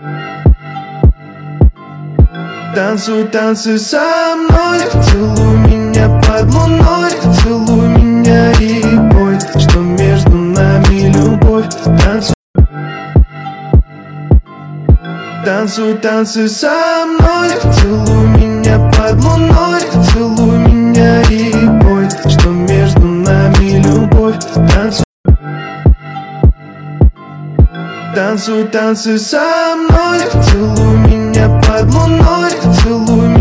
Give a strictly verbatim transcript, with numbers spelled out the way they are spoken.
Танцуй, танцуй со мной, целуй меня под луной, целуй меня и пой, что между нами любовь. Танцуй, танцуй, танцуй со мной, целуй меня под луной, целуй меня и пой, что между нами любовь. Танцуй, танцуй, танцуй со мной, целуй меня под луной, целуй меня.